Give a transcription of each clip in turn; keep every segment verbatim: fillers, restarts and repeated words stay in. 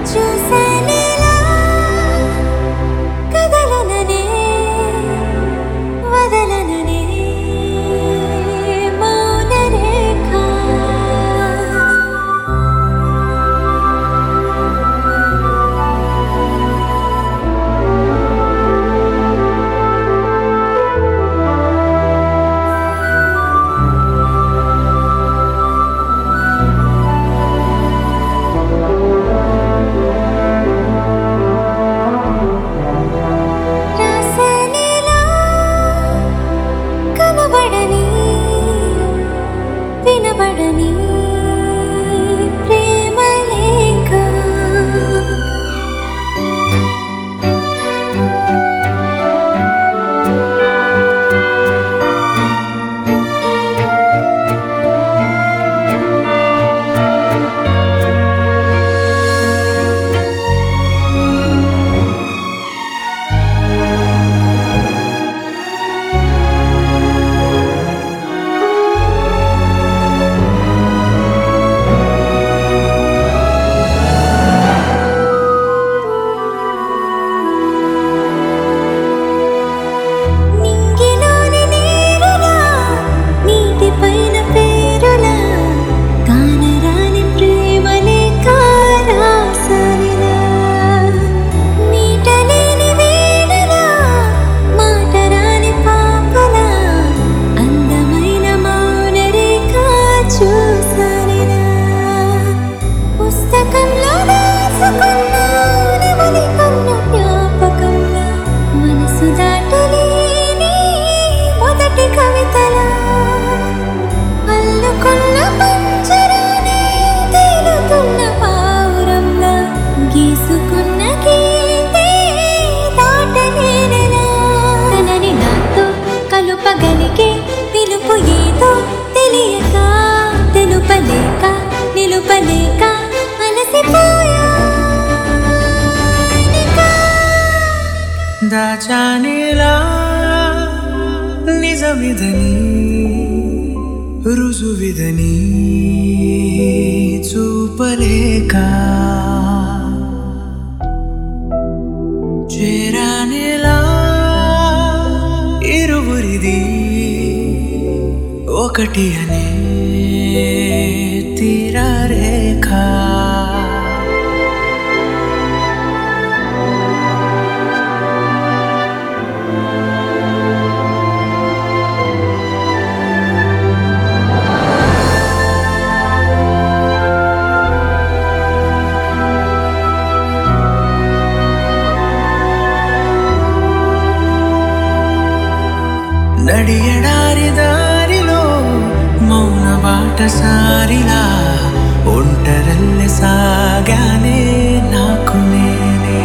చూసానేలా కదలననే వదలననే మౌనరేఖ రాసానేలా కనబడని వినబడని ప్రేమలేఖ నింగిలోని నీరులా నీటిపైన పేరులా కానరాని ప్రేమలేఖ రాసానిలా మీటలేని వేళలా మాటరాని పాపలా అందమైన మౌనరేఖ చూసానిలా పుస్తకంలో దాచుకున్న నెమలి కన్ను జ్ఞాపకంలా మనసు దాటలేని మొదటి కవితలా అల్లుకున్న పంజరానే తేలుతున్న పావురంలా గీసుకున్న గీతే దాటలేనెలా తనని నాతో కలుపగలిగే పిలుపు ఏదో తెలియక తెలుపలేక నిలుపలేక అలసిపోయా దాచానేలా నిజమిదని రుజువిదని చూపలేక చేరానేలా ఇరువురిది ఒకటి అనే తీరరేఖ నడియడారి దారిలో మౌన బాటసారిలా ఒంటరల్లె సాగానే నాకు నేనే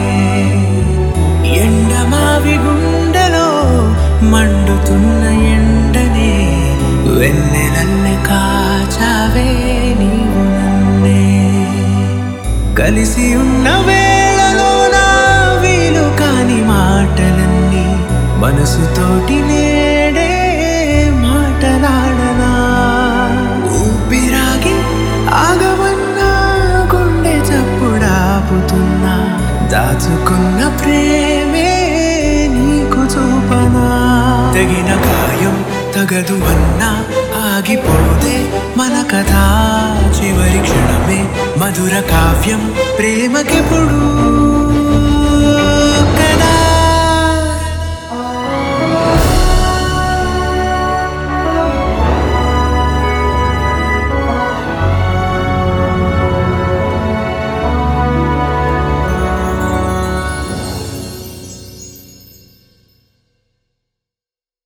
ఎండమావి గుండెలో మండుతున్న ఎండనే వెన్నెలల్లె కాచావే నీవు నన్నే కలిసి ఉన్న వేళలో నా వీలు కాని మాటలన్నీ మనసుతోటి నేడే మాటలాడనా ఊపిరాగి ఆగవన్నా గుండె చప్పుడాపుతున్నా దాచుకున్న ప్రేమే నీకు చూపనా తగిన గాయం తగదు అన్నా ఆగిపోతే మన కథ చివరి క్షణమే మధుర కావ్యం ప్రేమకెప్పుడు